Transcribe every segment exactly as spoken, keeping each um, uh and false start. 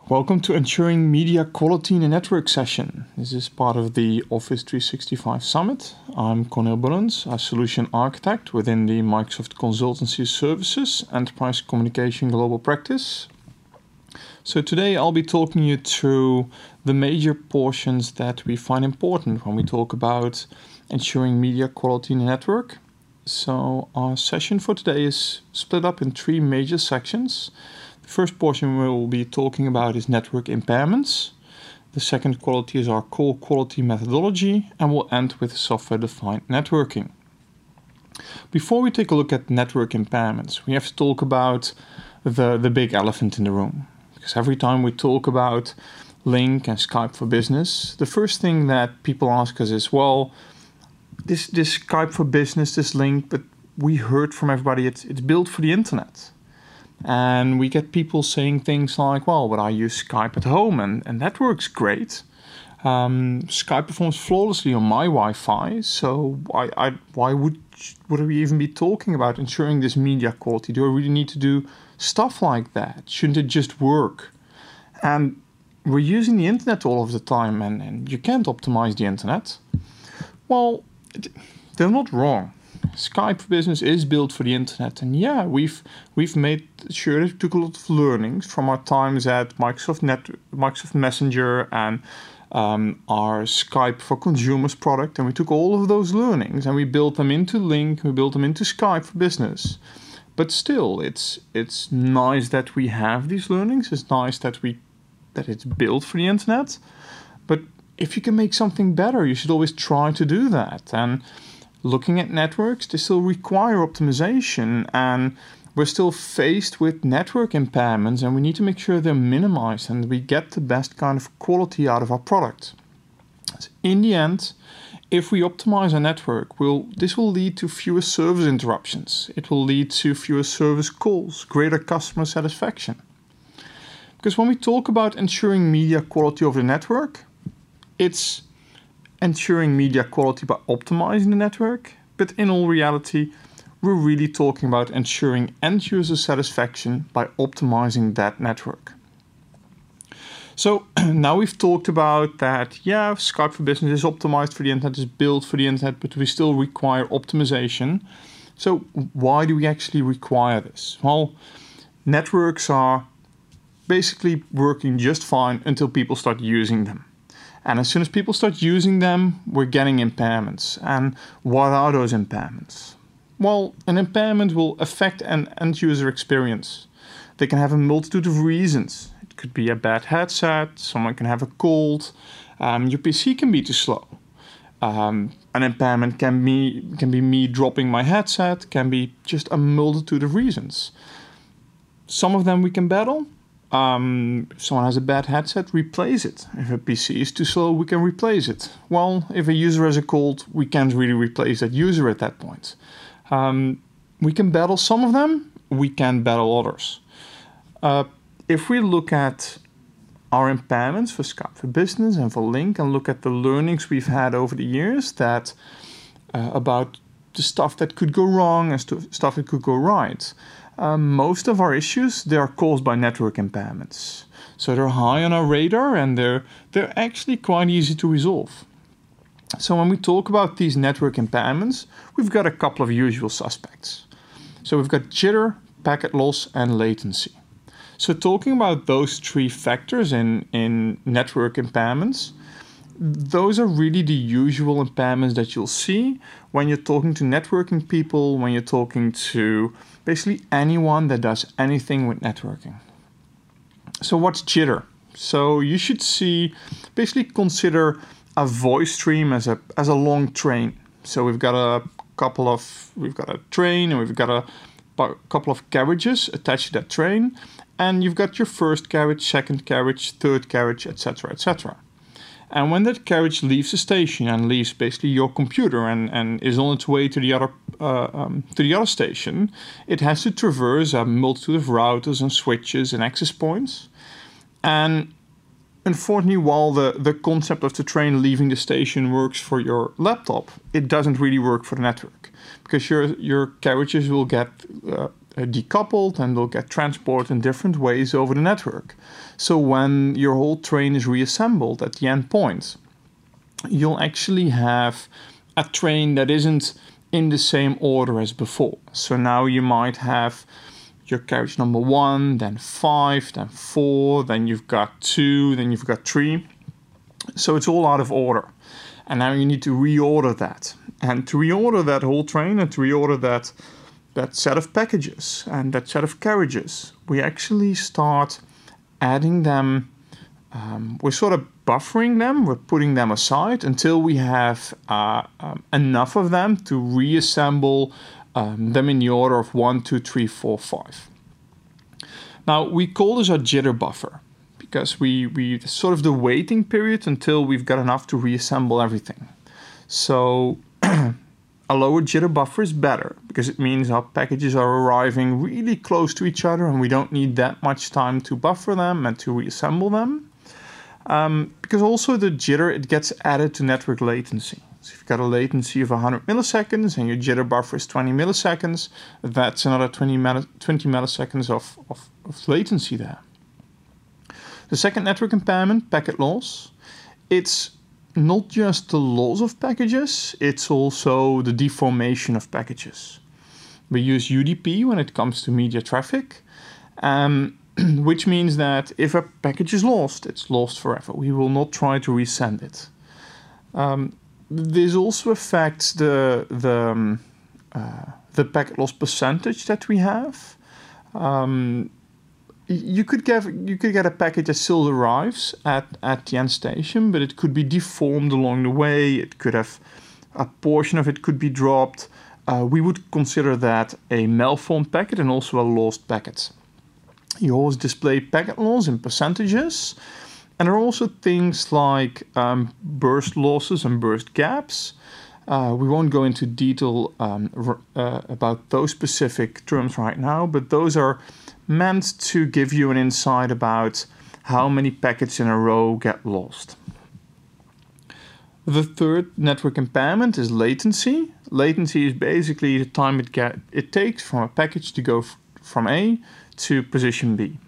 Welcome to Ensuring Media Quality in a Network session. This is part of the Office three sixty-five Summit. I'm Cornel Bullens, a solution architect within the Microsoft Consultancy Services Enterprise Communication Global Practice. So today I'll be talking you through the major portions that we find important when we talk about ensuring media quality in a network. So our session for today is split up in three major sections. The first portion we'll be talking about is network impairments. The second quality is our core quality methodology, and we'll end with software-defined networking. Before we take a look at network impairments, we have to talk about the, the big elephant in the room. Because every time we talk about Lync and Skype for Business, the first thing that people ask us is, well, this, this Skype for Business, this Lync, but we heard from everybody it's, it's built for the internet. And we get people saying things like, well, but I use Skype at home and, and that works great. Um, Skype performs flawlessly on my Wi-Fi, so I, I, why would, would we even be talking about ensuring this media quality? Do I really need to do stuff like that? Shouldn't it just work? And we're using the internet all of the time, and, and you can't optimize the internet. Well, they're not wrong. Skype for Business is built for the internet, and yeah, we've we've made sure that we took a lot of learnings from our times at Microsoft Net, Microsoft Messenger, and um, our Skype for Consumers product, and we took all of those learnings and we built them into Lync, we built them into Skype for Business. But still, it's it's nice that we have these learnings. It's nice that we that it's built for the internet. But if you can make something better, you should always try to do that. And looking at networks, they still require optimization, and we're still faced with network impairments, and we need to make sure they're minimized and we get the best kind of quality out of our product. So in the end, if we optimize our network, we'll, this will lead to fewer service interruptions. It will lead to fewer service calls, greater customer satisfaction. Because when we talk about ensuring media quality over the network, it's ensuring media quality by optimizing the network, but in all reality, we're really talking about ensuring end-user satisfaction by optimizing that network. So now we've talked about that, yeah, Skype for Business is optimized for the internet, is built for the internet, but we still require optimization. So why do we actually require this? Well, networks are basically working just fine until people start using them. And as soon as people start using them, we're getting impairments. And what are those impairments? Well, an impairment will affect an end-user experience. They can have a multitude of reasons. It could be a bad headset, someone can have a cold, um, your P C can be too slow. Um, an impairment can be, can be me dropping my headset, can be just a multitude of reasons. Some of them we can battle. Um, if someone has a bad headset, replace it. If a P C is too slow, we can replace it. Well, if a user has a cold, we can't really replace that user at that point. Um, we can battle some of them, we can battle others. Uh, if we look at our impairments for Skype for Business and for Lync and look at the learnings we've had over the years that uh, about the stuff that could go wrong and st- stuff that could go right, Um, most of our issues, they are caused by network impairments. So they're high on our radar, and they're, they're actually quite easy to resolve. So when we talk about these network impairments, we've got a couple of usual suspects. So we've got jitter, packet loss, and latency. So talking about those three factors in, in network impairments, those are really the usual impairments that you'll see when you're talking to networking people, when you're talking to basically anyone that does anything with networking. So what's jitter? So you should see, basically consider a voice stream as a as a long train. So we've got a couple of, we've got a train and we've got a, a couple of carriages attached to that train, and you've got your first carriage, second carriage, third carriage, et cetera, et cetera. And when that carriage leaves the station and leaves basically your computer and, and is on its way to the other uh, um, to the other station, it has to traverse a multitude of routers and switches and access points. And unfortunately, while the, the concept of the train leaving the station works for your laptop, it doesn't really work for the network, because your your carriages will get uh, uh, decoupled and they'll get transported in different ways over the network. So when your whole train is reassembled at the end point, you'll actually have a train that isn't in the same order as before. So now you might have your carriage number one, then five, then four, then you've got two, then you've got three. So it's all out of order. And now you need to reorder that. And to reorder that whole train and to reorder that, that set of packages and that set of carriages, we actually start adding them. Um, we're sort of buffering them. We're putting them aside until we have uh, um, enough of them to reassemble um, them in the order of one, two, three, four, five. Now, we call this a jitter buffer because we, we sort of the waiting period until we've got enough to reassemble everything. So a lower jitter buffer is better because it means our packages are arriving really close to each other and we don't need that much time to buffer them and to reassemble them. Um, because also the jitter, it gets added to network latency. So if you've got a latency of one hundred milliseconds and your jitter buffer is twenty milliseconds, that's another twenty, twenty milliseconds of, of, of latency there. The second network impairment, packet loss, it's not just the loss of packages, it's also the deformation of packages. We use U D P when it comes to media traffic, um, which means that if a package is lost, it's lost forever. We will not try to resend it. Um, this also affects the, the, um, uh, the packet loss percentage that we have. Um, You could get you could get a package that still arrives at, at the end station, but it could be deformed along the way. It could have a portion of it could be dropped. Uh, we would consider that a malformed packet and also a lost packet. You always display packet loss in percentages, and there are also things like um, burst losses and burst gaps. Uh, we won't go into detail um, uh, about those specific terms right now, but those are meant to give you an insight about how many packets in a row get lost. The third network impairment is latency. Latency is basically the time it, get, it takes from a package to go f from A to position B.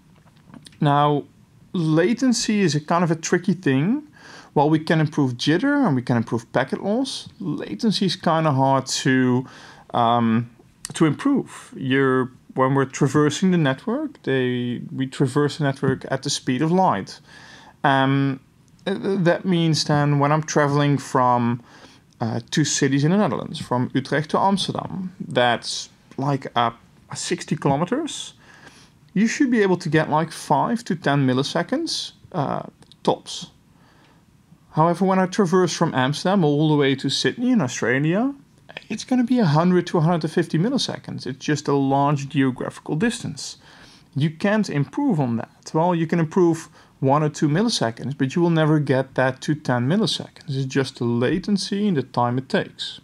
Now, latency is a kind of a tricky thing. While we can improve jitter and we can improve packet loss, latency is kind of hard to, um, to improve. You're When we're traversing the network, they, we traverse the network at the speed of light. Um, that means then when I'm traveling from uh, two cities in the Netherlands, from Utrecht to Amsterdam, that's like uh, sixty kilometers, you should be able to get like five to ten milliseconds uh, tops. However, when I traverse from Amsterdam all the way to Sydney in Australia, it's going to be one hundred to one hundred fifty milliseconds. It's just a large geographical distance. You can't improve on that. Well, you can improve one or two milliseconds, but you will never get that to ten milliseconds. It's just the latency and the time it takes.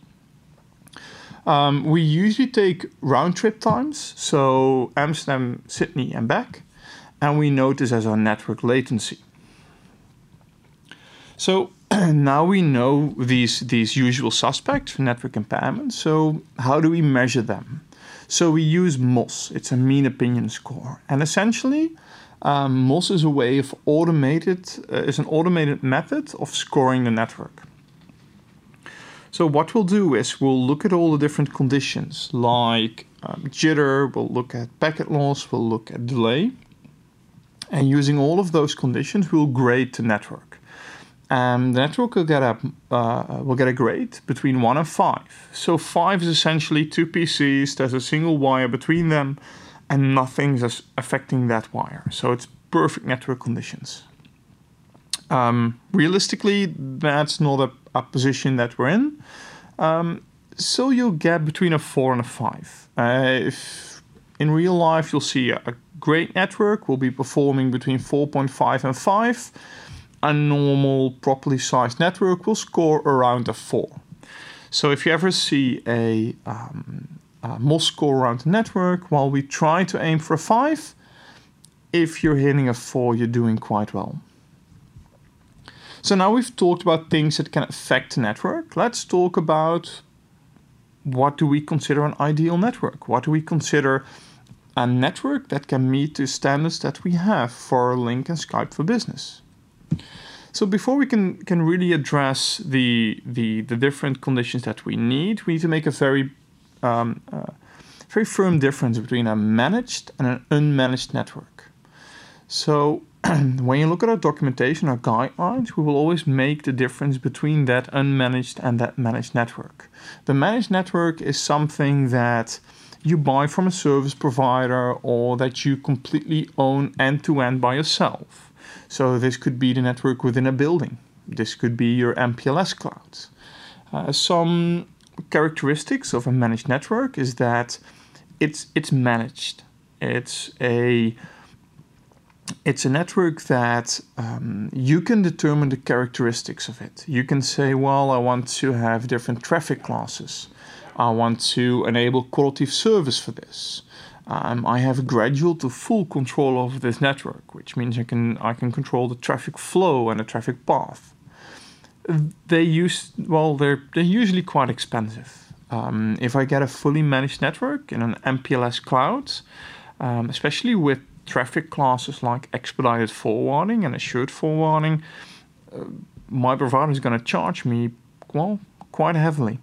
Um, we usually take round trip times, so Amsterdam, Sydney and back, and we note this as our network latency. So now we know these, these usual suspects for network impairment. So how do we measure them? So we use M O S. It's a mean opinion score. And essentially, um, M O S is a way of automated, uh, is an automated method of scoring the network. So what we'll do is we'll look at all the different conditions like um, jitter, we'll look at packet loss, we'll look at delay. And using all of those conditions, we'll grade the network. And the network will get a, uh, will get a grade between one and five. So five is essentially two P Cs, there's a single wire between them, and nothing's affecting that wire. So it's perfect network conditions. Um, realistically, that's not a, a position that we're in. Um, so you'll get between a four and a five. Uh, if in real life, you'll see a, a great network will be performing between four point five and five. A normal, properly sized network will score around a four. So if you ever see a, um, a M O S score around the network, while we try to aim for a five, if you're hitting a four, you're doing quite well. So now we've talked about things that can affect the network. Let's talk about what do we consider an ideal network? What do we consider a network that can meet the standards that we have for Lync and Skype for Business? So before we can, can really address the, the, the different conditions that we need, we need to make a very, um, uh, very firm difference between a managed and an unmanaged network. So when you look at our documentation, our guidelines, we will always make the difference between that unmanaged and that managed network. The managed network is something that you buy from a service provider or that you completely own end-to-end by yourself. So this could be the network within a building. This could be your M P L S clouds. Uh, some characteristics of a managed network is that it's it's managed. It's a It's a network that um, you can determine the characteristics of it. You can say, well, I want to have different traffic classes. I want to enable quality of service for this. Um, I have gradual to full control over this network, which means I can I can control the traffic flow and the traffic path. They use well, they're they're usually quite expensive. Um, if I get a fully managed network in an M P L S cloud, um, especially with traffic classes like expedited forwarding and assured forwarding, uh, my provider is going to charge me, well, quite heavily.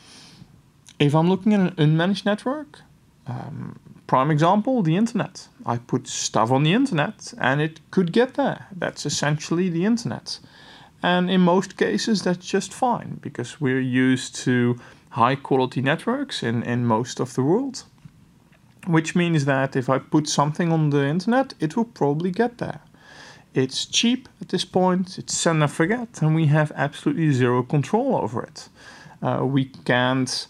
If I'm looking at an unmanaged network, um, prime example, the internet. I put stuff on the internet and it could get there. That's essentially the internet. And in most cases, that's just fine because we're used to high quality networks in, in most of the world. Which means that if I put something on the internet, it will probably get there. It's cheap at this point, it's send and forget, and we have absolutely zero control over it. Uh, we can't,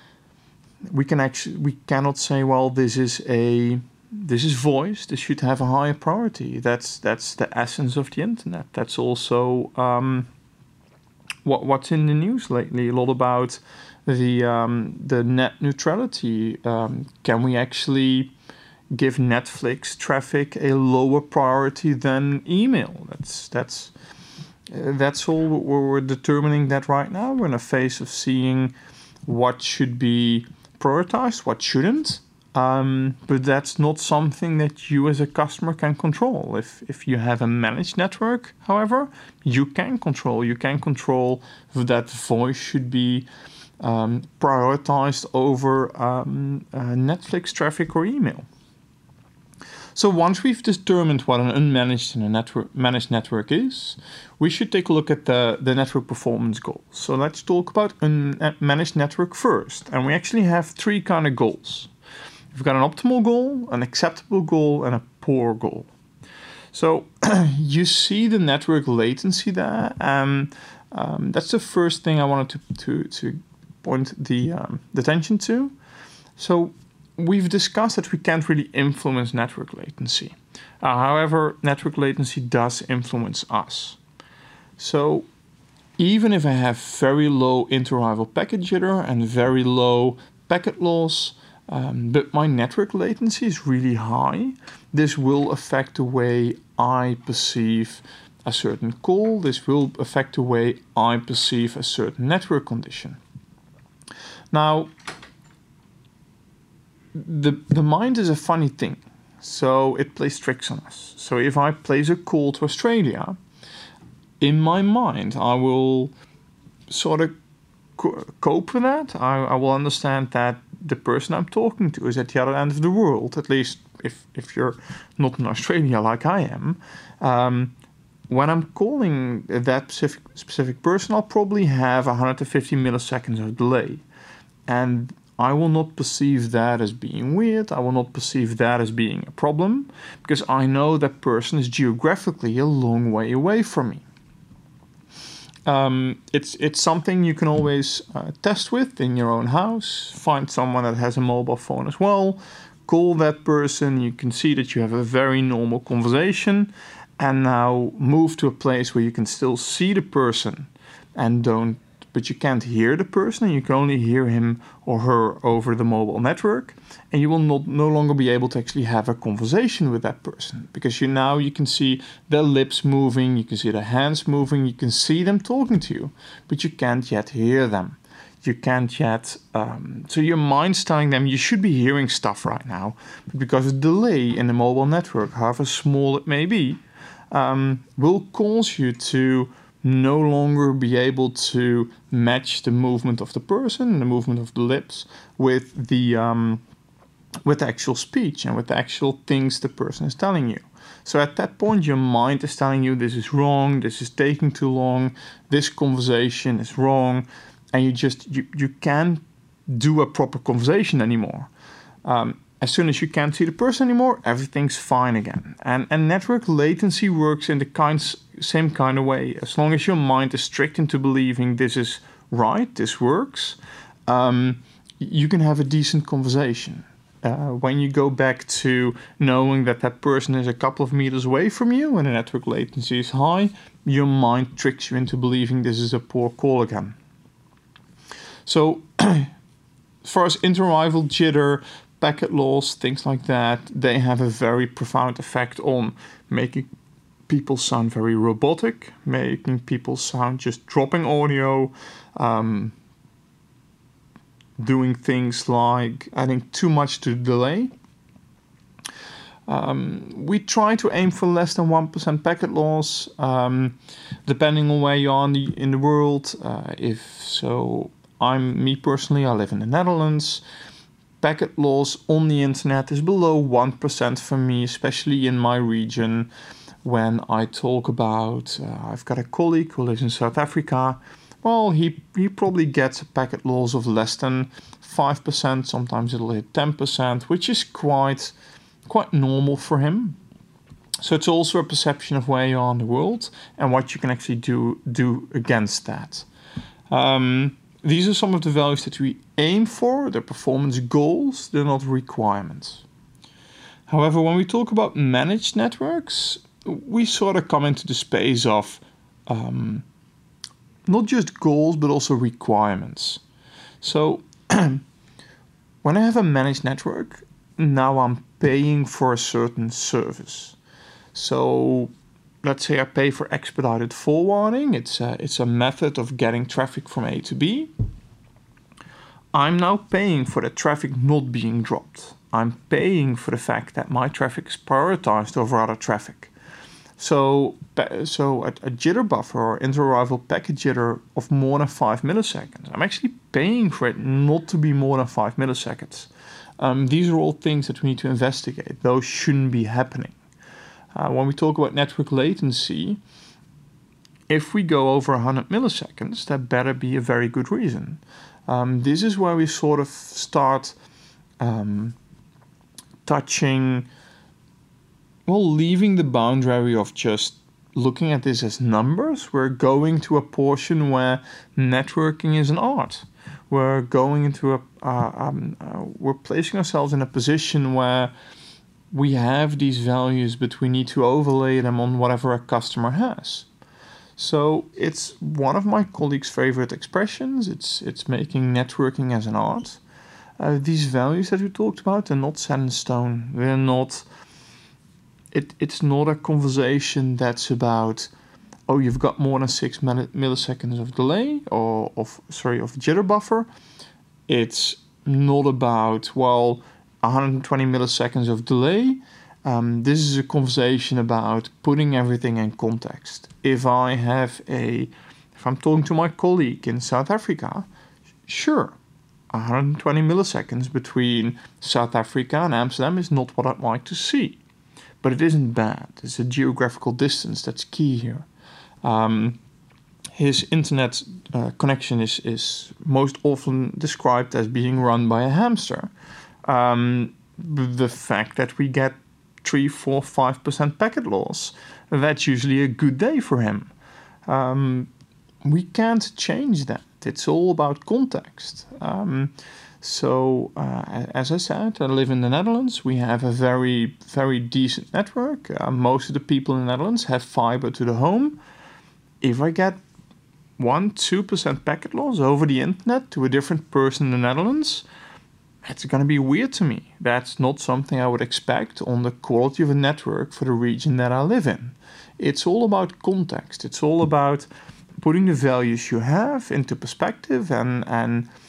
we can actually, we cannot say, well, this is a, this is voice, this should have a higher priority. That's that's the essence of the internet. That's also um, what what's in the news lately. A lot about the um, the net neutrality. Um, can we actually give Netflix traffic a lower priority than email? That's that's uh, that's all. We're determining that right now. We're in a phase of seeing what should be prioritized, what shouldn't. Um, but that's not something that you as a customer can control. If if you have a managed network, however, you can control. You can control that voice should be Um, prioritized over um, uh, Netflix traffic or email. So once we've determined what an unmanaged and a network, managed network is, we should take a look at the, the network performance goals. So let's talk about a managed network first. And we actually have three kind of goals. We've got an optimal goal, an acceptable goal, and a poor goal. So you see the network latency there. Um, um, that's the first thing I wanted to, to, to point the, um, the attention to. So we've discussed that we can't really influence network latency. Uh, however, network latency does influence us. So even if I have very low inter-arrival packet jitter and very low packet loss, um, but my network latency is really high, this will affect the way I perceive a certain call. This will affect the way I perceive a certain network condition. Now, the, the mind is a funny thing, so it plays tricks on us. So if I place a call to Australia, in my mind, I will sort of co- cope with that. I, I will understand that the person I'm talking to is at the other end of the world, at least if, if you're not in Australia like I am. Um, when I'm calling that specific, specific person, I'll probably have one hundred fifty milliseconds of delay. And I will not perceive that as being weird. I will not perceive that as being a problem because I know that person is geographically a long way away from me. Um, it's it's something you can always uh, test with in your own house. Find someone that has a mobile phone as well. Call that person. You can see that you have a very normal conversation. And now move to a place where you can still see the person and don't, but you can't hear the person, and you can only hear him or her over the mobile network, and you will not no longer be able to actually have a conversation with that person because you now you can see their lips moving, you can see their hands moving, you can see them talking to you, but you can't yet hear them. You can't yet. Um, so your mind's telling them you should be hearing stuff right now, but because of delay in the mobile network, however small it may be, um, will cause you to no longer be able to match the movement of the person, the movement of the lips, with the um, with the actual speech and with the actual things the person is telling you. So at that point, your mind is telling you this is wrong, this is taking too long, this conversation is wrong, and you just you, you can't do a proper conversation anymore. Um, as soon as you can't see the person anymore, everything's fine again. And and network latency works in the kind, same kind of way. As long as your mind is tricked into believing this is right, this works, um, you can have a decent conversation. Uh, when you go back to knowing that that person is a couple of meters away from you and the network latency is high, your mind tricks you into believing this is a poor call again. So as far as inter-arrival jitter, packet loss, things like that, they have a very profound effect on making people sound very robotic, making people sound just dropping audio, um, doing things like adding too much to the delay. Um, we try to aim for less than one percent packet loss, um, depending on where you are in the, in the world. Uh, if so, I'm me personally, I live in the Netherlands. Packet loss on the internet is below one percent for me, especially in my region. When I talk about, uh, I've got a colleague who lives in South Africa. Well, he, he probably gets a packet loss of less than five percent. Sometimes it'll hit ten percent, which is quite quite normal for him. So it's also a perception of where you are in the world and what you can actually do, do against that. Um, these are some of the values that we aim for. They're performance goals, they're not requirements. However, when we talk about managed networks, we sort of come into the space of um, not just goals, but also requirements. So when I have a managed network, now I'm paying for a certain service. So let's say I pay for expedited forwarding. It's a, it's a method of getting traffic from A to B. I'm now paying for the traffic not being dropped. I'm paying for the fact that my traffic is prioritized over other traffic. So, so a, a jitter buffer or inter-arrival packet jitter of more than five milliseconds, I'm actually paying for it not to be more than five milliseconds. Um, these are all things that we need to investigate. Those shouldn't be happening. Uh, when we talk about network latency, if we go over one hundred milliseconds, that better be a very good reason. Um, this is where we sort of start um, touching, well, leaving the boundary of just looking at this as numbers. We're going to a portion where networking is an art. We're going into a, uh, um, uh, we're placing ourselves in a position where we have these values, but we need to overlay them on whatever a customer has. So it's one of my colleagues' favorite expressions. It's it's making networking as an art. Uh, these values that we talked about are not set in stone. They're not. It it's not a conversation that's about, oh, you've got more than six milliseconds of delay or of sorry of jitter buffer. It's not about, well, one hundred twenty milliseconds of delay. Um, this is a conversation about putting everything in context. If I have a, if I'm talking to my colleague in South Africa, sure, one hundred twenty milliseconds between South Africa and Amsterdam is not what I'd like to see. But it isn't bad. It's a geographical distance that's key here. Um, his internet uh, connection is, is most often described as being run by a hamster. Um, the fact that we get three, four, five percent packet loss, that's usually a good day for him. Um, we can't change that. It's all about context. Um, so, uh, as I said, I live in the Netherlands. We have a very, very decent network. Uh, most of the people in the Netherlands have fiber to the home. If I get one, two percent packet loss over the internet to a different person in the Netherlands, it's going to be weird to me. That's not something I would expect on the quality of a network for the region that I live in. It's all about context. It's all about putting the values you have into perspective and, and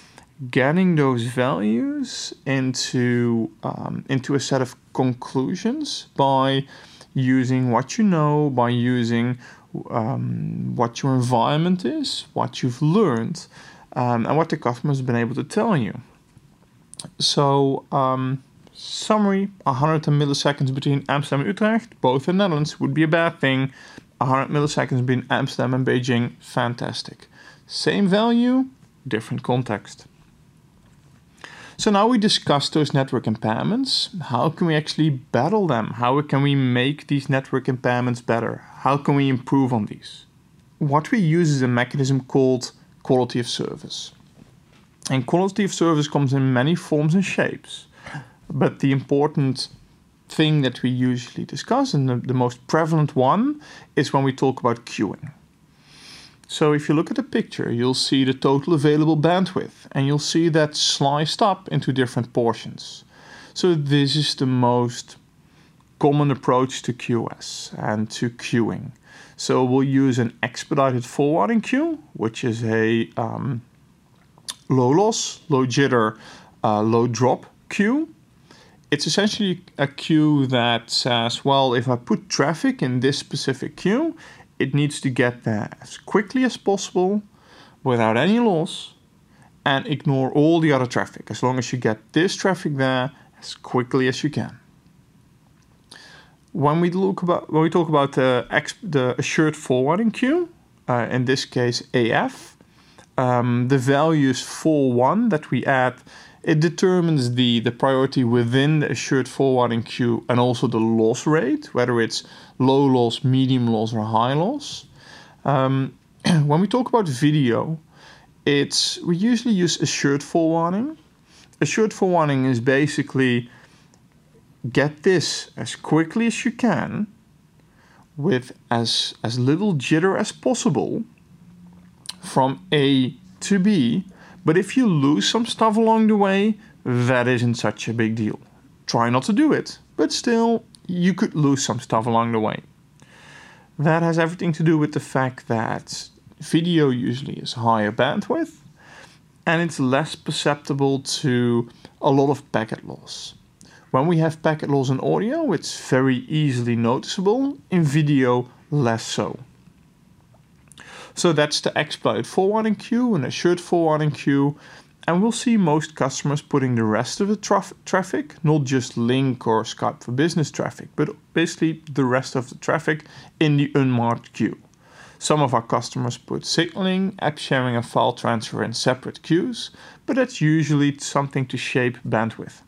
getting those values into um, into a set of conclusions by using what you know, by using um, what your environment is, what you've learned, um, and what the customer has been able to tell you. So, um, summary, one hundred milliseconds between Amsterdam and Utrecht, both in the Netherlands, would be a bad thing. one hundred milliseconds between Amsterdam and Beijing, fantastic. Same value, different context. So now we discussed those network impairments. How can we actually battle them? How can we make these network impairments better? How can we improve on these? What we use is a mechanism called quality of service. And quality of service comes in many forms and shapes. But the important thing that we usually discuss, and the, the most prevalent one, is when we talk about queuing. So if you look at the picture, you'll see the total available bandwidth, and you'll see that sliced up into different portions. So this is the most common approach to Q S and to queuing. So we'll use an expedited forwarding queue, which is a um, low loss, low jitter, uh, low drop queue. It's essentially a queue that says, well, if I put traffic in this specific queue, it needs to get there as quickly as possible without any loss and ignore all the other traffic as long as you get this traffic there as quickly as you can. When we look about when we talk about the, the assured forwarding queue, uh, in this case A F, um, the values for one that we add, it determines the, the priority within the assured forwarding queue and also the loss rate, whether it's low loss, medium loss, or high loss. Um, when we talk about video, it's we usually use assured forwarding. Assured forwarding is basically get this as quickly as you can with as, as little jitter as possible from A to B. But if you lose some stuff along the way, that isn't such a big deal. Try not to do it, but still, you could lose some stuff along the way. That has everything to do with the fact that video usually is higher bandwidth, and it's less susceptible to a lot of packet loss. When we have packet loss in audio, it's very easily noticeable. In video, less so. So that's the expedited forwarding queue and assured forwarding queue. And we'll see most customers putting the rest of the traf- traffic, not just Link or Skype for Business traffic, but basically the rest of the traffic in the unmarked queue. Some of our customers put signaling, app sharing, and file transfer in separate queues, but that's usually something to shape bandwidth.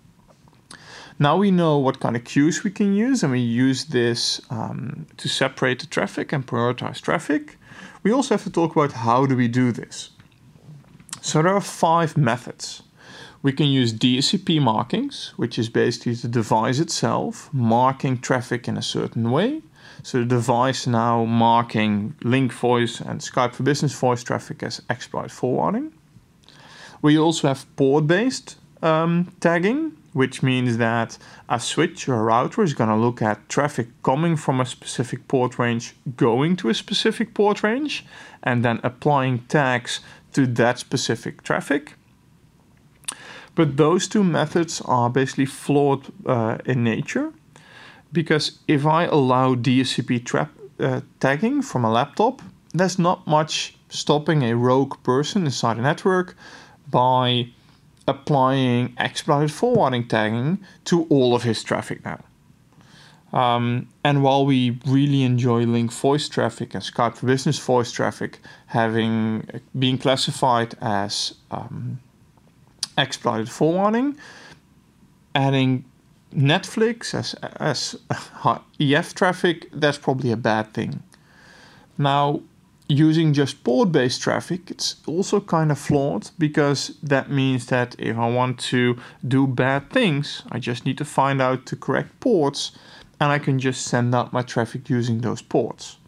Now we know what kind of queues we can use, and we use this um, to separate the traffic and prioritize traffic. We also have to talk about how do we do this. So there are five methods. We can use D S C P markings, which is basically the device itself marking traffic in a certain way. So the device now marking Link Voice and Skype for Business voice traffic as expedited forwarding. We also have port-based um, tagging, which means that a switch or a router is going to look at traffic coming from a specific port range, going to a specific port range, and then applying tags to that specific traffic. But those two methods are basically flawed uh, in nature, because if I allow D S C P tra- uh, tagging from a laptop, there's not much stopping a rogue person inside a network by applying expedited forwarding tagging to all of his traffic now. Um, and while we really enjoy Link Voice traffic and Skype for Business voice traffic having being classified as um, expedited forwarding, adding Netflix as, as E F traffic, that's probably a bad thing. Now, using just port-based traffic, it's also kind of flawed, because that means that if I want to do bad things, I just need to find out the correct ports, and I can just send out my traffic using those ports.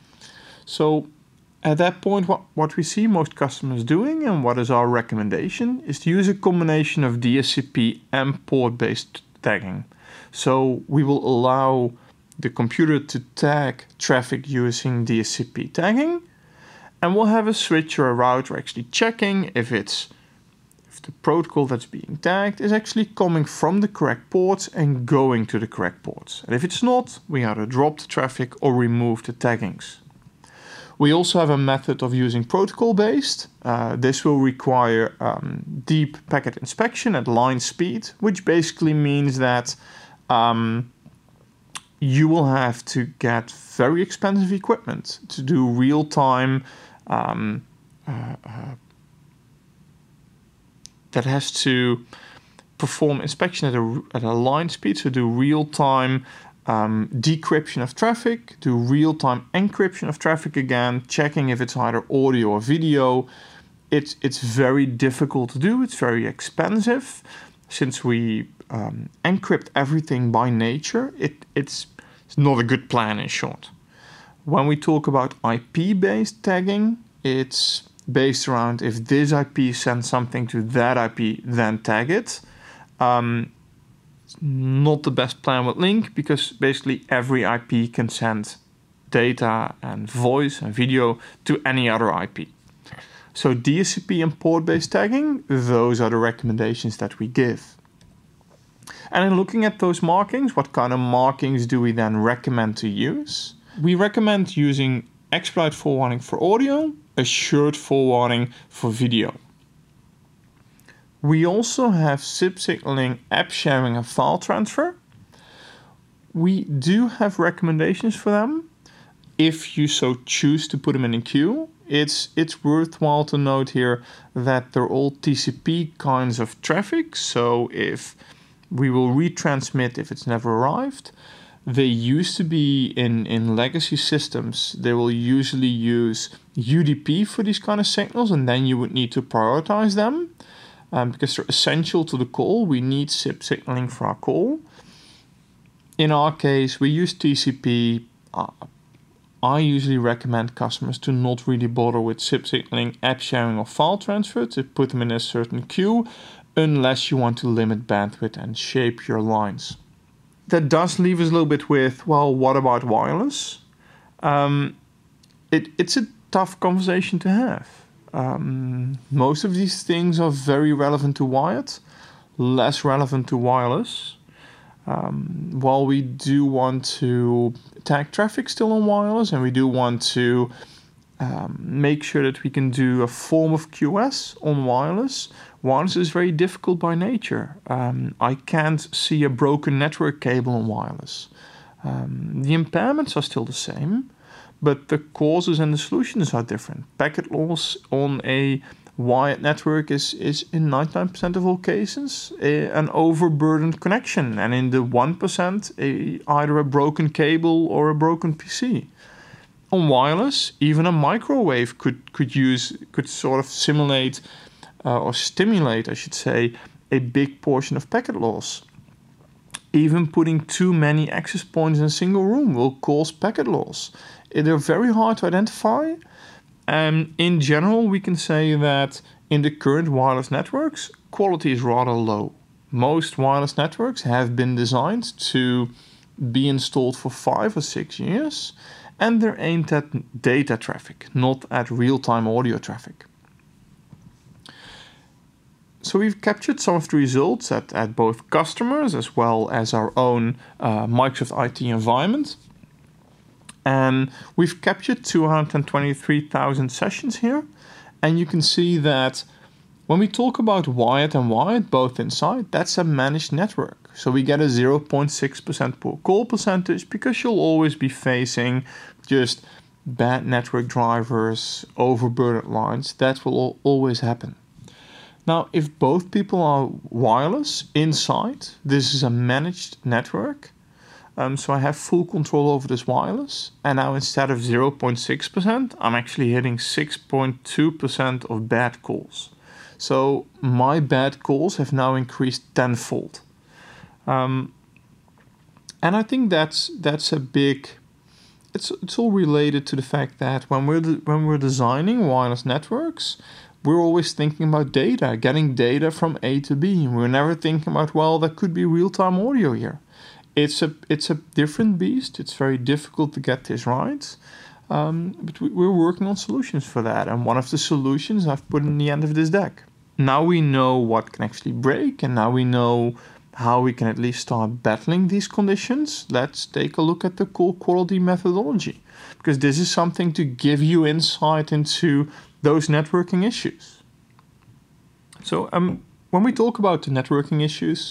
So at that point, what, what we see most customers doing, and what is our recommendation, is to use a combination of D S C P and port-based tagging. So we will allow the computer to tag traffic using D S C P tagging, and we'll have a switch or a router actually checking if it's if the protocol that's being tagged is actually coming from the correct ports and going to the correct ports. And if it's not, we either drop the traffic or remove the taggings. We also have a method of using protocol-based. Uh, this will require um, deep packet inspection at line speed, which basically means that um, you will have to get very expensive equipment to do real-time um, uh, uh, that has to perform inspection at a, at a line speed, so do real-time um, decryption of traffic, do real-time encryption of traffic again, checking if it's either audio or video. It's, it's very difficult to do, it's very expensive. Since we um, encrypt everything by nature, it, it's, it's not a good plan in short. When we talk about I P-based tagging, it's based around if this I P sends something to that I P, then tag it. Um, it's not the best plan with Link because basically every I P can send data and voice and video to any other I P. So D S C P and port-based tagging, those are the recommendations that we give. And in looking at those markings, what kind of markings do we then recommend to use? We recommend using expedite forwarding for audio, assured forwarding for video. We also have S I P signaling, app sharing, and file transfer. We do have recommendations for them. If you so choose to put them in a queue, it's, it's worthwhile to note here that they're all T C P kinds of traffic. So if we will retransmit if it's never arrived. They used to be in, in legacy systems, they will usually use U D P for these kind of signals, and then you would need to prioritize them um, because they're essential to the call. We need S I P signaling for our call. In our case, we use T C P. Uh, I usually recommend customers to not really bother with S I P signaling, app sharing, or file transfer, to put them in a certain queue, unless you want to limit bandwidth and shape your lines. That does leave us a little bit with, well, what about wireless? Um, it, it's a tough conversation to have. Um, most of these things are very relevant to wired, less relevant to wireless. Um, while we do want to tag traffic still on wireless, and we do want to um, make sure that we can do a form of Q S on wireless, wireless is very difficult by nature. Um, I can't see a broken network cable on wireless. Um, the impairments are still the same, but the causes and the solutions are different. Packet loss on a wired network is, is in ninety-nine percent of all cases a, an overburdened connection, and in the one percent a, either a broken cable or a broken P C. On wireless, even a microwave could, could use could sort of simulate uh, or stimulate, I should say, a big portion of packet loss. Even putting too many access points in a single room will cause packet loss. They're very hard to identify. And in general, we can say that in the current wireless networks, quality is rather low. Most wireless networks have been designed to be installed for five or six years, and they're aimed at data traffic, not at real-time audio traffic. So we've captured some of the results at, at both customers as well as our own uh, Microsoft I T environment. And we've captured two hundred twenty-three thousand sessions here. And you can see that when we talk about wired and wired, both inside, that's a managed network. So we get a zero point six percent poor call percentage because you'll always be facing just bad network drivers, overburdened lines. That will always happen. Now, if both people are wireless inside, this is a managed network. Um, so I have full control over this wireless. And now instead of zero point six percent, I'm actually hitting six point two percent of bad calls. So my bad calls have now increased tenfold. Um, and I think that's that's a big... It's, it's all related to the fact that when we're, de- when we're designing wireless networks, we're always thinking about data, getting data from A to B. We're never thinking about, well, that could be real-time audio here. It's a it's a different beast. It's very difficult to get this right. Um, but we, we're working on solutions for that. And one of the solutions I've put in the end of this deck. now we know what can actually break, and now we know how we can at least start battling these conditions. Let's take a look at the call quality methodology, because this is something to give you insight into those networking issues. So um, when we talk about the networking issues,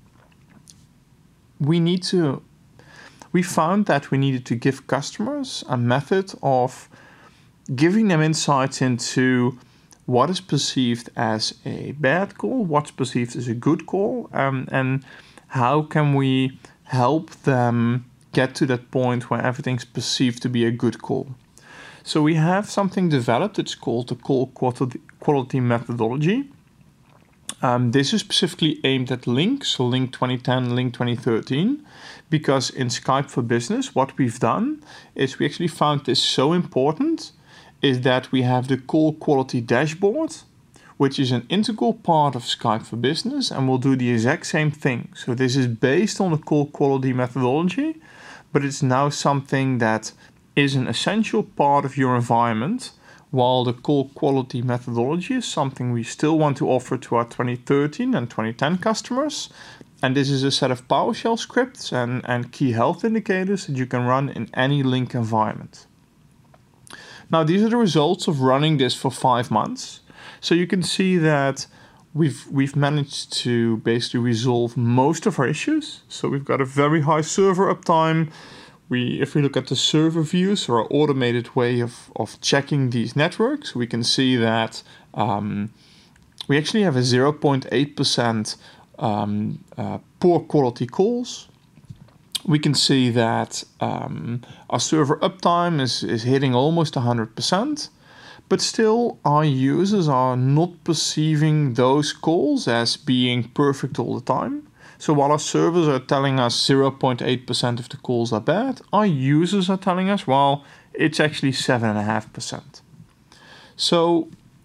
we need to, we found that we needed to give customers a method of giving them insights into what is perceived as a bad call, what's perceived as a good call, um, and how can we help them get to that point where everything's perceived to be a good call. So we have something developed, it's called the call quality, quality methodology. Um, this is specifically aimed at Lync, so Lync twenty ten, Lync twenty thirteen, because in Skype for Business, what we've done is we actually found this so important is that we have the call quality dashboard, which is an integral part of Skype for Business, and will do the exact same thing. So this is based on the call quality methodology, but it's now something that is an essential part of your environment, while the call quality methodology is something we still want to offer to our twenty thirteen and twenty ten customers. And this is a set of PowerShell scripts and, and key health indicators that you can run in any Lync environment. Now, these are the results of running this for five months. So you can see that we've we've managed to basically resolve most of our issues. So we've got a very high server uptime. We, if we look at the server views, or our automated way of, of checking these networks, we can see that um, we actually have a zero point eight percent um, uh, poor quality calls. We can see that um, our server uptime is, is hitting almost one hundred percent, but still our users are not perceiving those calls as being perfect all the time. So while our servers are telling us zero point eight percent of the calls are bad, our users are telling us, well, it's actually seven point five percent. So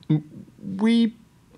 we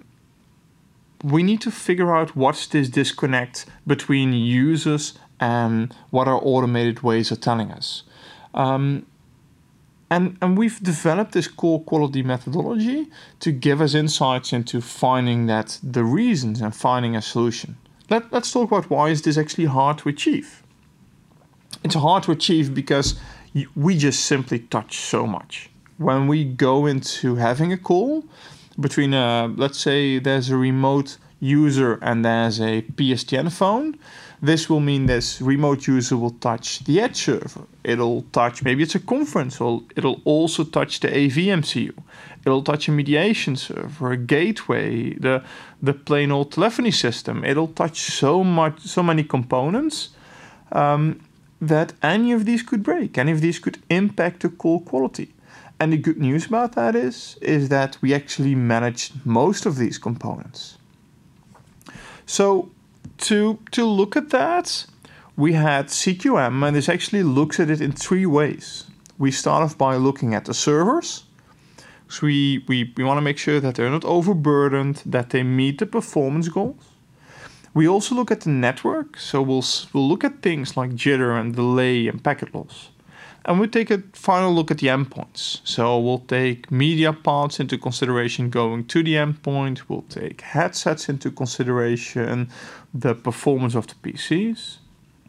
we need to figure out what's this disconnect between users and what our automated ways are telling us. Um, and, and we've developed this call quality methodology to give us insights into finding that the reasons and finding a solution. Let, let's talk about why is this actually hard to achieve. It's hard to achieve because we just simply touch so much. When we go into having a call between, a, let's say there's a remote user and there's a P S T N phone, this will mean this remote user will touch the edge server. It'll touch, maybe it's a conference, or it'll also touch the A V M C U. It'll touch a mediation server, a gateway, the, the plain old telephony system. It'll touch so much, so many components um, that any of these could break. Any of these could impact the call quality. And the good news about that is, is that we actually managed most of these components. So to, to look at that, we had C Q M, and this actually looks at it in three ways. We start off by looking at the servers. So we, we, we want to make sure that they're not overburdened, that they meet the performance goals. We also look at the network. So we'll, we'll look at things like jitter and delay and packet loss. And we'll take a final look at the endpoints. So we'll take media paths into consideration going to the endpoint. We'll take headsets into consideration, the performance of the P Cs.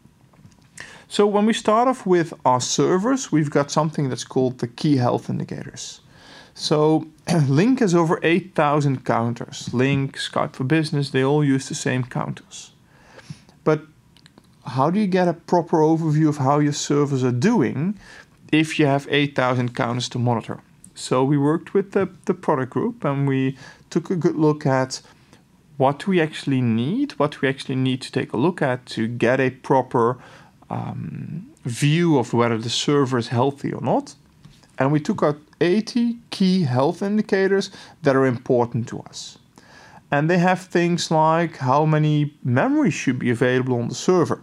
So when we start off with our servers, we've got something that's called the key health indicators. So Lync has over eight thousand counters. Lync, Skype for Business, they all use the same counters. But how do you get a proper overview of how your servers are doing if you have eight thousand counters to monitor? So we worked with the, the product group, and we took a good look at what we actually need, what we actually need to take a look at to get a proper um, view of whether the server is healthy or not. And we took out eighty key health indicators that are important to us. And they have things like how many memory should be available on the server.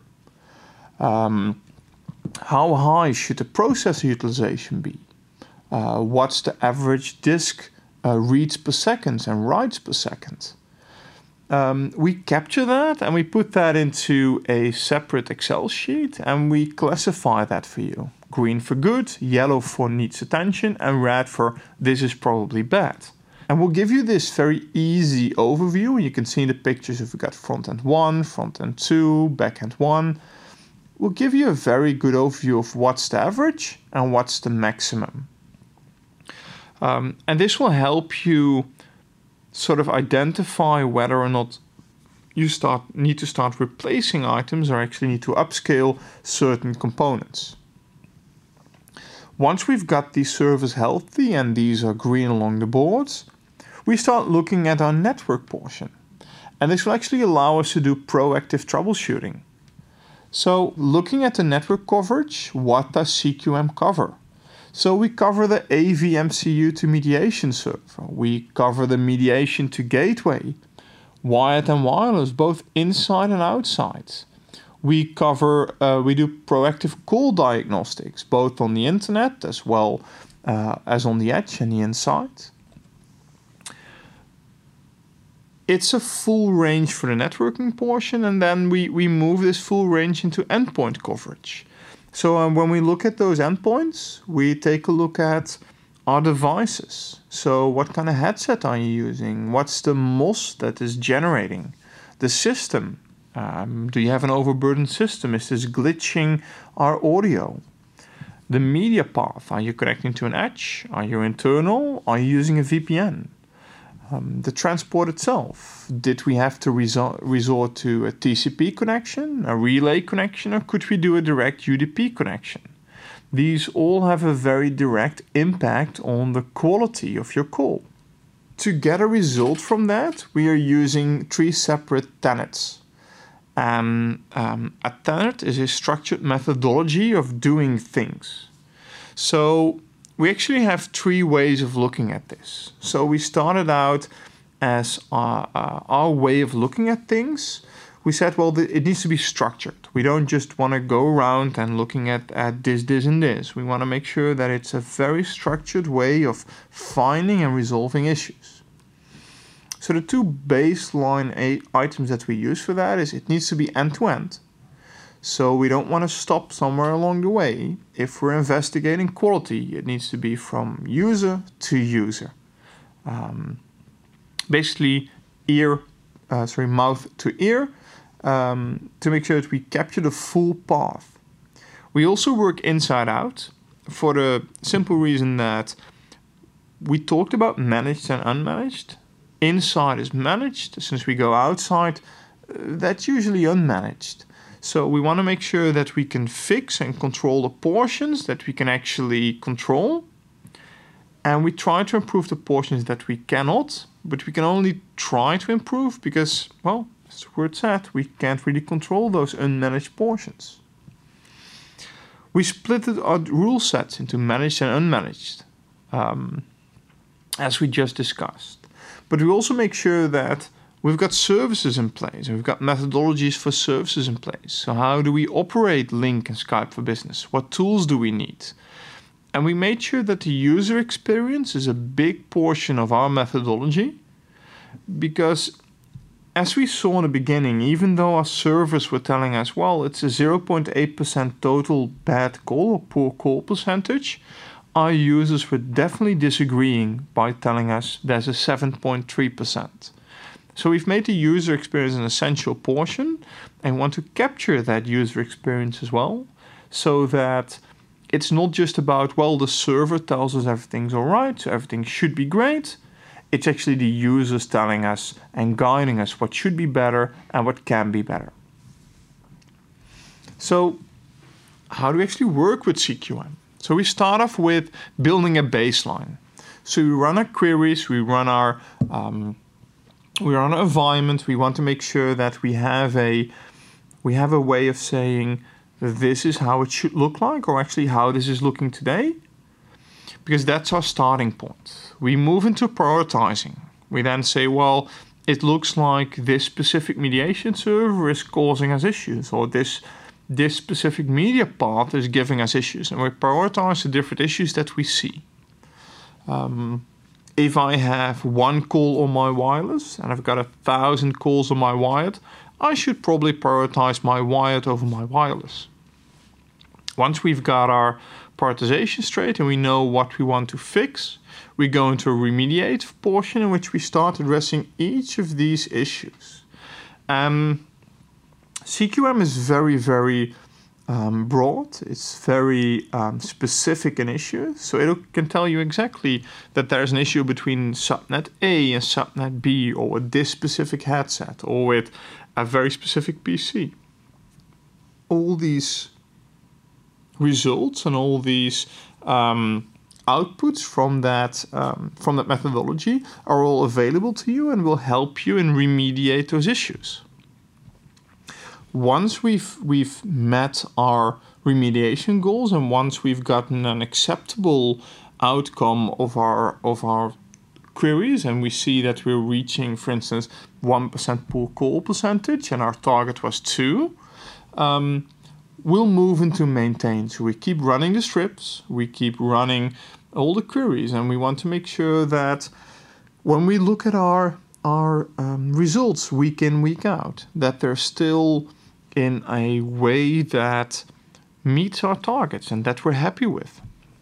Um, how high should the processor utilization be? Uh, what's the average disk uh, reads per second and writes per second? Um, we capture that and we put that into a separate Excel sheet, and we classify that for you. Green for good, yellow for needs attention, and red for this is probably bad. And we'll give you this very easy overview. You can see in the pictures if we've got front end one, front end two, back end one. We'll give you a very good overview of what's the average and what's the maximum. Um, and this will help you sort of identify whether or not you start need to start replacing items or actually need to upscale certain components. Once we've got these servers healthy and these are green along the boards, we start looking at our network portion. And this will actually allow us to do proactive troubleshooting. So looking at the network coverage, what does C Q M cover? So we cover the A V M C U to mediation server. We cover the mediation to gateway, wired and wireless, both inside and outside. We cover, uh, we do proactive call diagnostics, both on the internet as well uh, as on the edge and the inside. It's a full range for the networking portion, and then we, we move this full range into endpoint coverage. So um, when we look at those endpoints, we take a look at our devices. So what kind of headset are you using? What's the M O S that is generating? The system. Um, do you have an overburdened system? Is this glitching our audio? The media path. Are you connecting to an edge? Are you internal? Are you using a V P N? Um, the transport itself. Did we have to resort, resort to a T C P connection, a relay connection, or could we do a direct U D P connection? These all have a very direct impact on the quality of your call. To get a result from that, we are using three separate tenets. Um, um, a tenet is a structured methodology of doing things. So we actually have three ways of looking at this. So we started out as our, uh, our way of looking at things. We said, well, it needs to be structured. We don't just want to go around and looking at, at this, this, and this. We want to make sure that it's a very structured way of finding and resolving issues. So the two baseline items that we use for that is it needs to be end-to-end. So we don't want to stop somewhere along the way. If we're investigating quality, it needs to be from user to user. Um, basically, ear, uh, sorry, mouth to ear, um, to make sure that we capture the full path. We also work inside out for the simple reason that we talked about managed and unmanaged. Inside is managed. Since we go outside, uh, that's usually unmanaged. So we want to make sure that we can fix and control the portions that we can actually control. And we try to improve the portions that we cannot, but we can only try to improve because, well, as the word said, we can't really control those unmanaged portions. We split our rule sets into managed and unmanaged, um, as we just discussed. But we also make sure that we've got services in place, and we've got methodologies for services in place. So how do we operate Lync and Skype for Business? What tools do we need? And we made sure that the user experience is a big portion of our methodology, because as we saw in the beginning, even though our servers were telling us, well, it's a zero point eight percent total bad call or poor call percentage, our users were definitely disagreeing by telling us there's a seven point three percent. So we've made the user experience an essential portion and want to capture that user experience as well, so that it's not just about, well, the server tells us everything's all right, so everything should be great. It's actually the users telling us and guiding us what should be better and what can be better. So how do we actually work with C Q M? So we start off with building a baseline. So we run our queries, we run our um, we run our environment. We want to make sure that we have a we have a way of saying this is how it should look like, or actually how this is looking today, because that's our starting point. We move into prioritizing. We then say, well, it looks like this specific mediation server is causing us issues, or this this specific media path is giving us issues, and we prioritize the different issues that we see. Um, if I have one call on my wireless and I've got a thousand calls on my wired, I should probably prioritize my wired over my wireless. Once we've got our prioritization straight and we know what we want to fix, we go into a remediate portion in which we start addressing each of these issues. Um, C Q M is very, very um, broad. It's very um, specific in issues. So it can tell you exactly that there's an issue between subnet A and subnet B, or with this specific headset, or with a very specific P C. All these results and all these um, outputs from that um, from that methodology are all available to you and will help you in remediate those issues. Once we've we've met our remediation goals and once we've gotten an acceptable outcome of our of our queries and we see that we're reaching, for instance, one percent poor call percentage and our target was two, um, we'll move into maintain. So we keep running the strips, we keep running all the queries, and we want to make sure that when we look at our our um, results week in, week out, that they're still in a way that meets our targets and that we're happy with.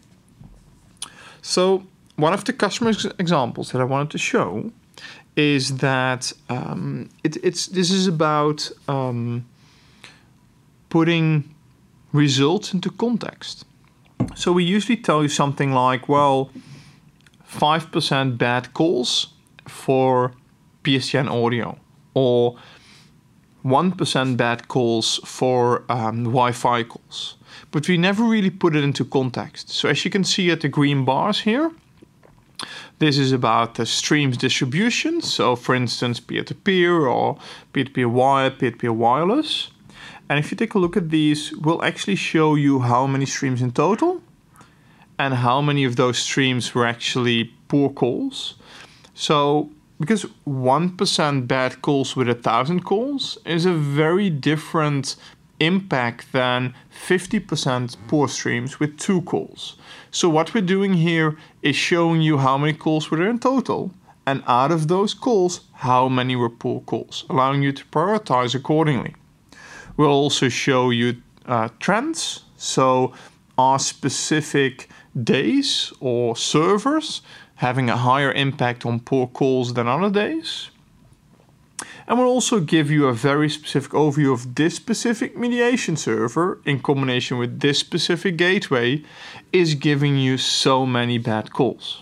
So one of the customer examples that I wanted to show is that um, it, it's this is about um, putting results into context. So we usually tell you something like, well, five percent bad calls for P S T N audio, or one percent bad calls for um, Wi-Fi calls. But we never really put it into context. So as you can see at the green bars here, this is about the streams distribution. So for instance, peer-to-peer or peer-to-peer wired, peer-to-peer wireless. And if you take a look at these, we'll actually show you how many streams in total and how many of those streams were actually poor calls. So because one percent bad calls with one thousand calls is a very different impact than fifty percent poor streams with two calls. So what we're doing here is showing you how many calls were there in total, and out of those calls, how many were poor calls, allowing you to prioritize accordingly. We'll also show you uh, trends. So are specific days or servers having a higher impact on poor calls than other days? And we'll also give you a very specific overview of this specific mediation server in combination with this specific gateway is giving you so many bad calls.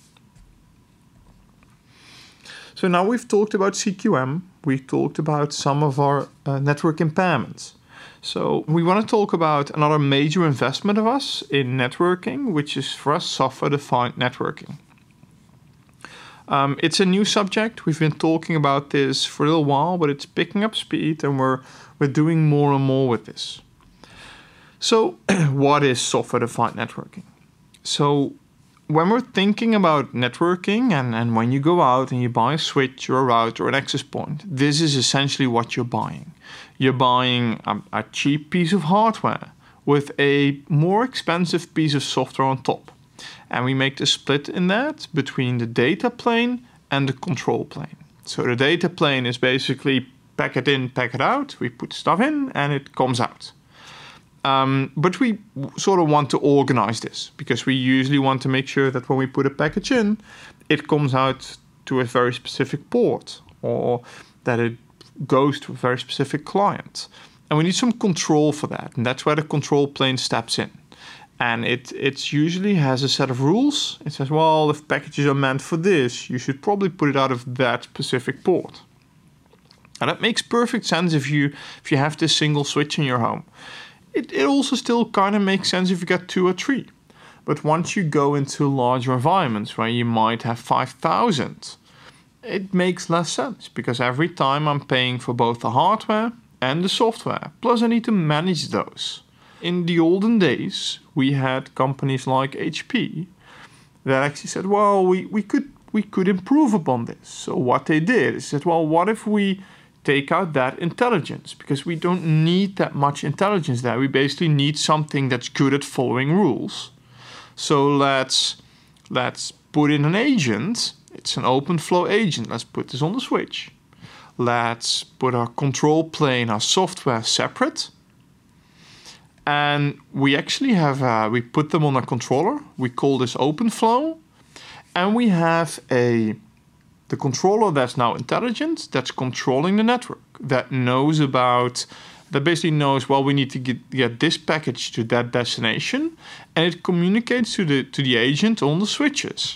So now we've talked about C Q M, we've talked about some of our uh, network impairments. So we want to talk about another major investment of us in networking, which is for us software-defined networking. Um, it's a new subject. We've been talking about this for a little while, but it's picking up speed and we're, we're doing more and more with this. So what is software-defined networking? So when we're thinking about networking and, and when you go out and you buy a switch or a router or an access point, this is essentially what you're buying. You're buying a, a cheap piece of hardware with a more expensive piece of software on top. And we make the split in that between the data plane and the control plane. So the data plane is basically pack it in, pack it out. We put stuff in and it comes out. Um, but we sort of want to organize this because we usually want to make sure that when we put a package in, it comes out to a very specific port or that it goes to a very specific client. And we need some control for that. And that's where the control plane steps in. And it it usually has a set of rules. It says, well, if packages are meant for this, you should probably put it out of that specific port. And that makes perfect sense if you if you have this single switch in your home. It, it also still kind of makes sense if you got two or three. But once you go into larger environments where you might have five thousand, it makes less sense because every time I'm paying for both the hardware and the software. Plus I need to manage those. In the olden days, we had companies like H P that actually said, well, we, we could we could improve upon this. So what they did is said, well, what if we take out that intelligence? Because we don't need that much intelligence there. We basically need something that's good at following rules. So let's let's put in an agent. It's an open flow agent. Let's put this on the switch. Let's put our control plane, our software separate. And we actually have, uh, we put them on a controller. We call this OpenFlow. And we have a the controller that's now intelligent, that's controlling the network, that knows about, that basically knows, well, we need to get, get this package to that destination, and it communicates to the to the agent on the switches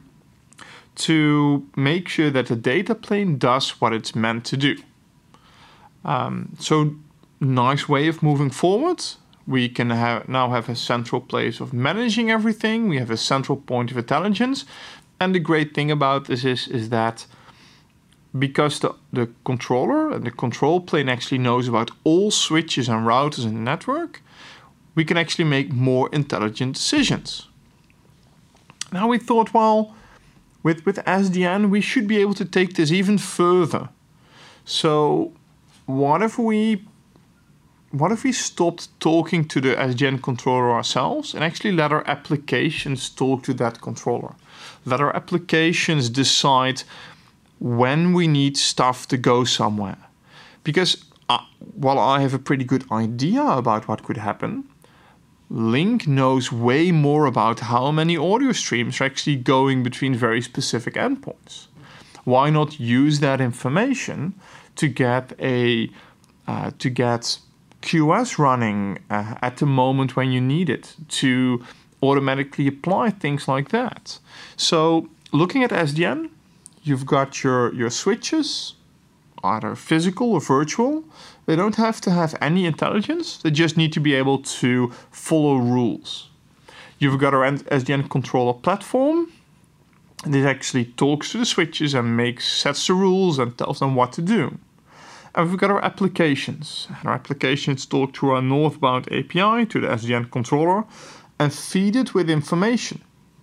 to make sure that the data plane does what it's meant to do. Um, so, nice way of moving forward. We can have, now have a central place of managing everything. We have a central point of intelligence. And the great thing about this is, is that because the, the controller and the control plane actually knows about all switches and routers in the network, we can actually make more intelligent decisions. Now we thought, well, with, with S D N, we should be able to take this even further. So what if we What if we stopped talking to the S D N controller ourselves and actually let our applications talk to that controller? Let our applications decide when we need stuff to go somewhere. Because uh, while I have a pretty good idea about what could happen, Link knows way more about how many audio streams are actually going between very specific endpoints. Why not use that information to get a uh, to get Q S running uh, at the moment when you need it, to automatically apply things like that? So looking at S D N, you've got your, your switches, either physical or virtual. They don't have to have any intelligence. They just need to be able to follow rules. You've got our S D N controller platform. This actually talks to the switches and makes sets the rules and tells them what to do. And we've got our applications. And our applications talk to our northbound A P I, to the S D N controller, and feed it with information.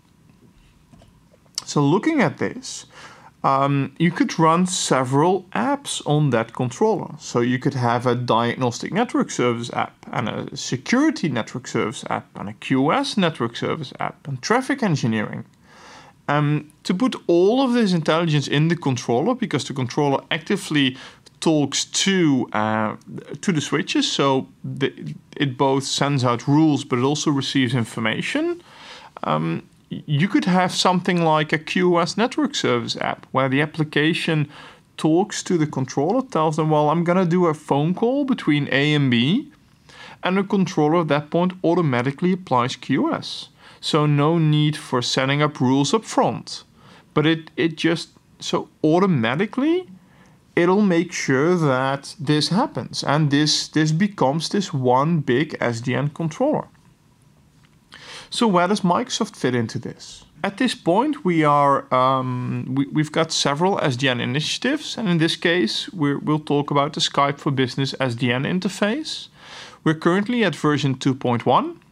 So looking at this, um, you could run several apps on that controller. So you could have a diagnostic network service app, and a security network service app, and a Q S network service app, and traffic engineering. Um, to put all of this intelligence in the controller, because the controller actively talks to uh, to the switches, so the, it both sends out rules, but it also receives information. Um, you could have something like a Q S network service app, where the application talks to the controller, tells them, well, I'm going to do a phone call between A and B, and the controller at that point automatically applies Q S. So no need for setting up rules up front, but it, it just, so automatically, it'll make sure that this happens, and this, this becomes this one big S D N controller. So where does Microsoft fit into this? At this point, we are um, we, we've got several S D N initiatives, and in this case, we're, we'll talk about the Skype for Business S D N interface. We're currently at version two point one,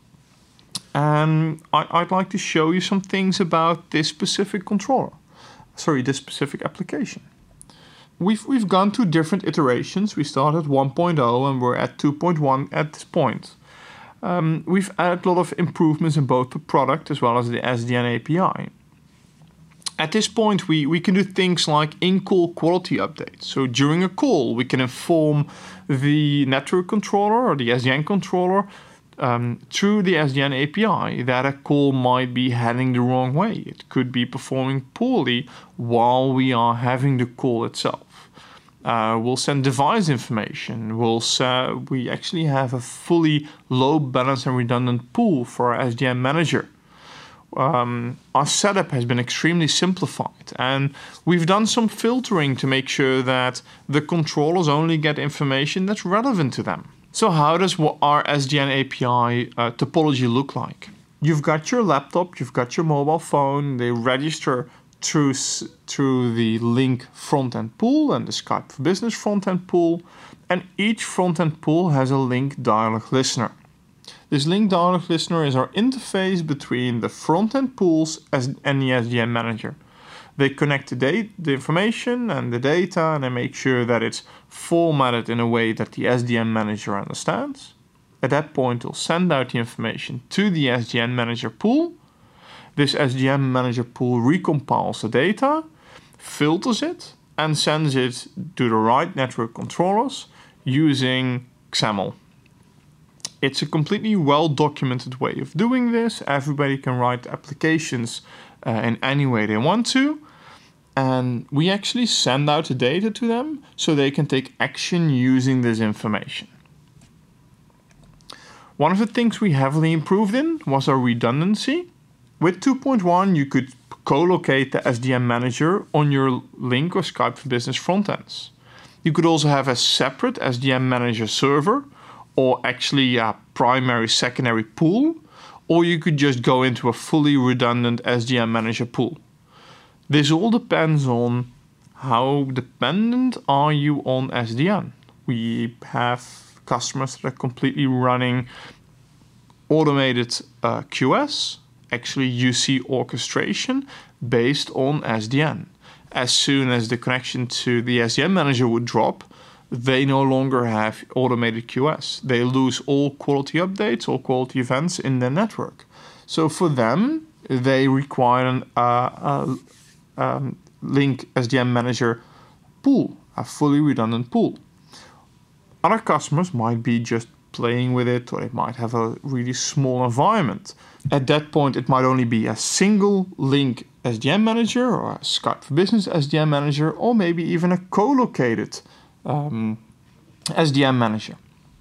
and I, I'd like to show you some things about this specific controller. Sorry, this specific application. We've, we've gone through different iterations. We started at one point oh and we're at two point one at this point. Um, we've added a lot of improvements in both the product as well as the S D N A P I. At this point, we, we can do things like in-call quality updates. So during a call, we can inform the network controller or the S D N controller um, through the S D N A P I that a call might be heading the wrong way. It could be performing poorly while we are having the call itself. Uh, we'll send device information. We'll uh, we actually have a fully load balanced and redundant pool for our S D N manager. Um, our setup has been extremely simplified, and we've done some filtering to make sure that the controllers only get information that's relevant to them. So how does our S D N A P I uh, topology look like? You've got your laptop, you've got your mobile phone, they register through, through the Link front-end pool and the Skype for Business front-end pool, and each front-end pool has a Link dialog listener. This Link dialog listener is our interface between the front-end pools and the S D N manager. They connect the, data, the information and the data, and they make sure that it's formatted in a way that the S D N manager understands. At that point, it'll send out the information to the S D N manager pool. This S D N manager pool recompiles the data, filters it, and sends it to the right network controllers using X A M L. It's a completely well-documented way of doing this. Everybody can write applications uh, in any way they want to. And we actually send out the data to them so they can take action using this information. One of the things we heavily improved in was our redundancy. With two point one, you could co-locate the S D M manager on your Lync or Skype for Business frontends. You could also have a separate S D M manager server, or actually a primary secondary pool, or you could just go into a fully redundant S D M manager pool. This all depends on how dependent are you on S D N. We have customers that are completely running automated uh, Q S, actually U C orchestration based on S D N. As soon as the connection to the S D N manager would drop, they no longer have automated Q S. They lose all quality updates, all quality events in their network. So for them, they require an uh, uh, um, Lync S D M manager pool, a fully redundant pool. Other customers might be just playing with it, or it might have a really small environment. At that point, it might only be a single Lync S D M manager or a Skype for Business S D M manager, or maybe even a co-located um, S D M manager.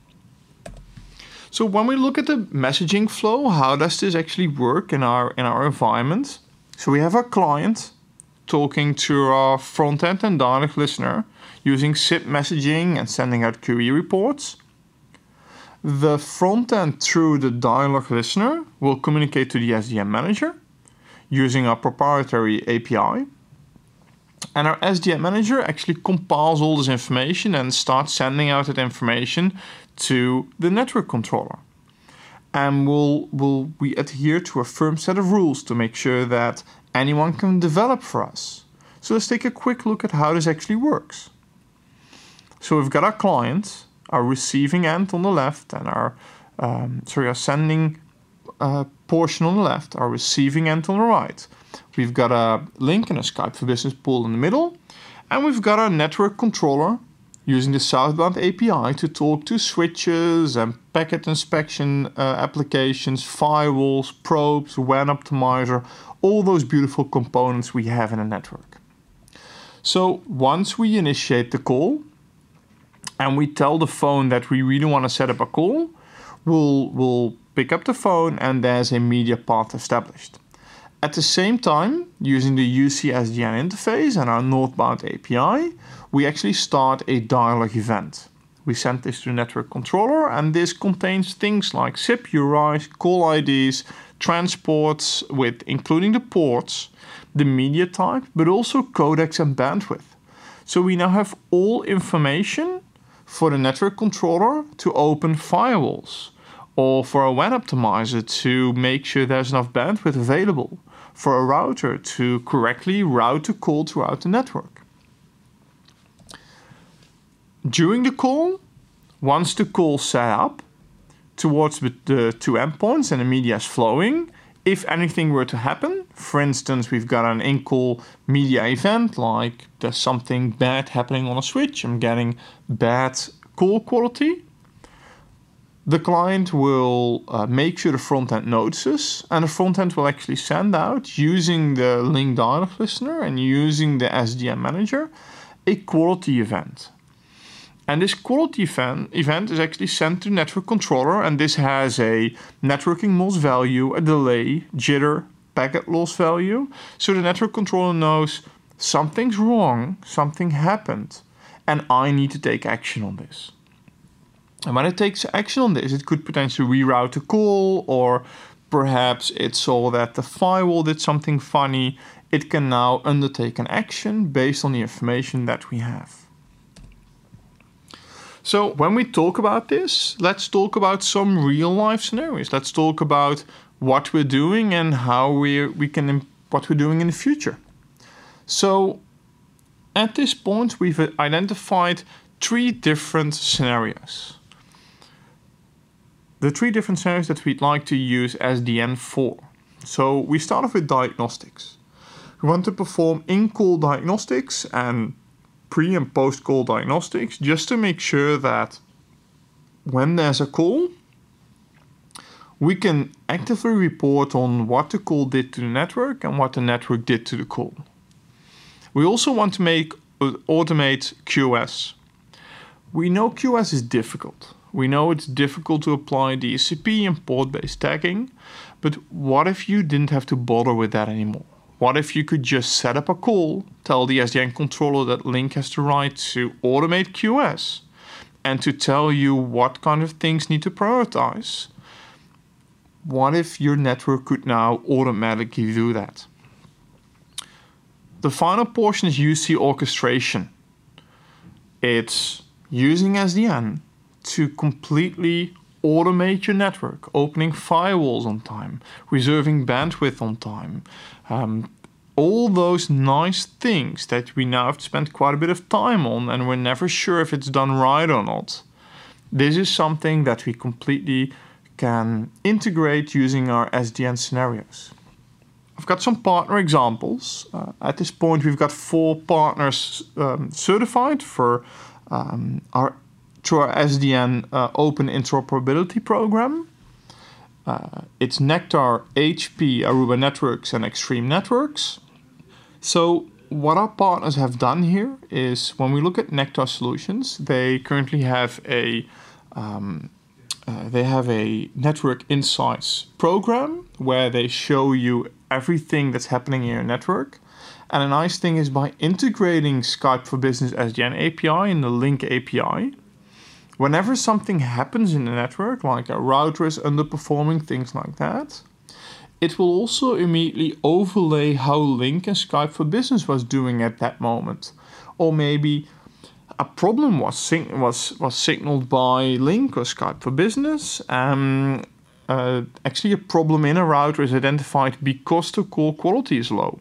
So when we look at the messaging flow, how does this actually work in our in our environment? So we have our client talking to our front-end and dialog listener using S I P messaging and sending out query reports. The front-end through the dialog listener will communicate to the S D M manager using our proprietary A P I. And our S D M manager actually compiles all this information and starts sending out that information to the network controller. And we'll, we'll, we adhere to a firm set of rules to make sure that anyone can develop for us. So let's take a quick look at how this actually works. So we've got our client, our receiving end on the left, and our um, sorry, our sending uh, portion on the left, our receiving end on the right. We've got a Lync and a Skype for Business pool in the middle, and we've got our network controller using the Southbound A P I to talk to switches and packet inspection uh, applications, firewalls, probes, W A N optimizer, all those beautiful components we have in a network. So once we initiate the call and we tell the phone that we really want to set up a call, we'll, we'll pick up the phone and there's a media path established. At the same time, using the U C S D N interface and our northbound A P I, we actually start a dialog event. We send this to the network controller, and this contains things like S I P U R Is, call I Ds, transports with including the ports, the media type, but also codecs and bandwidth. So we now have all information for the network controller to open firewalls, or for a W A N optimizer to make sure there's enough bandwidth available, for a router to correctly route the call throughout the network. During the call, once the call set up towards the two endpoints and the media is flowing, if anything were to happen, for instance, we've got an in-call media event, like there's something bad happening on a switch, I'm getting bad call quality, the client will uh, make sure the front end notices, and the front end will actually send out, using the Lync dialog listener and using the S D M manager, a quality event. And this quality event, event is actually sent to the network controller, and this has a networking loss value, a delay, jitter, packet loss value. So the network controller knows something's wrong, something happened, and I need to take action on this. And when it takes action on this, it could potentially reroute the call, or perhaps it saw that the firewall did something funny. It can now undertake an action based on the information that we have. So when we talk about this, let's talk about some real life scenarios. Let's talk about what we're doing and how we we can what we're doing in the future. So at this point, we've identified three different scenarios. The three different scenarios that we'd like to use S D N for. So we start off with diagnostics. We want to perform in-call diagnostics and pre- and post-call diagnostics just to make sure that when there's a call, we can actively report on what the call did to the network and what the network did to the call. We also want to make uh, automate Q S. We know Q S is difficult. We know it's difficult to apply D H C P and port-based tagging, but what if you didn't have to bother with that anymore? What if you could just set up a call, tell the S D N controller that Link has the right to automate Q S, and to tell you what kind of things need to prioritize? What if your network could now automatically do that? The final portion is U C orchestration. It's using S D N to completely automate your network, opening firewalls on time, reserving bandwidth on time. Um, all those nice things that we now have to spend quite a bit of time on, and we're never sure if it's done right or not. This is something that we completely can integrate using our S D N scenarios. I've got some partner examples. Uh, at this point, we've got four partners um, certified for um, our through our S D N uh, Open Interoperability Program. Uh, it's Nectar, H P, Aruba Networks, and Extreme Networks. So what our partners have done here is, when we look at Nectar Solutions, they currently have a um, uh, they have a Network Insights program where they show you everything that's happening in your network. And a nice thing is, by integrating Skype for Business S D N A P I and the Link A P I, whenever something happens in the network, like a router is underperforming, things like that, it will also immediately overlay how Link and Skype for Business was doing at that moment. Or maybe a problem was sig- was was signaled by Link or Skype for Business. Um, uh, actually, a problem in a router is identified because the call quality is low.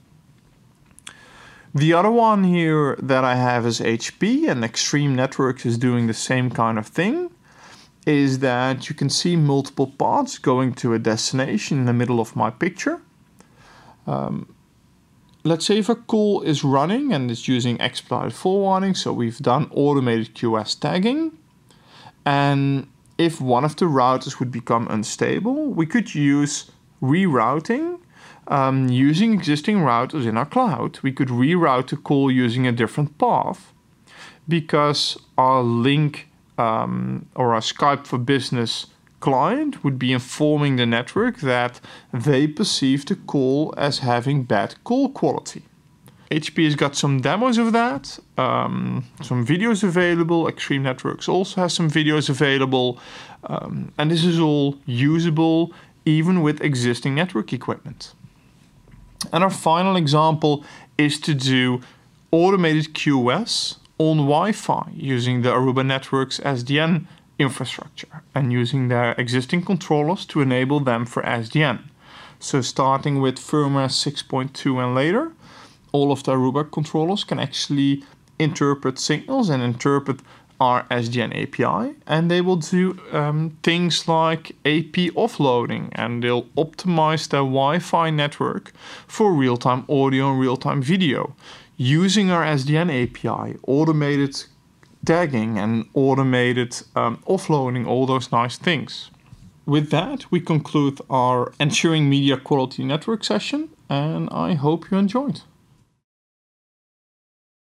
The other one here that I have is H P, and Extreme Networks is doing the same kind of thing, is that you can see multiple paths going to a destination in the middle of my picture. Um, let's say if a call is running and it's using expedited forwarding, so we've done automated Q S tagging, and if one of the routers would become unstable, we could use rerouting. Um, using existing routers in our cloud, we could reroute the call using a different path, because our Link um, or our Skype for Business client would be informing the network that they perceive the call as having bad call quality. H P has got some demos of that, um, some videos available. Extreme Networks also has some videos available, um, and this is all usable even with existing network equipment. And our final example is to do automated Q S on Wi-Fi using the Aruba Networks S D N infrastructure and using their existing controllers to enable them for S D N. So starting with firmware six point two and later, all of the Aruba controllers can actually interpret signals and interpret our S D N A P I, and they will do um, things like A P offloading, and they'll optimize their Wi-Fi network for real-time audio and real-time video using our S D N A P I, automated tagging and automated um, offloading, all those nice things. With that, we conclude our Ensuring Media Quality Network session, and I hope you enjoyed.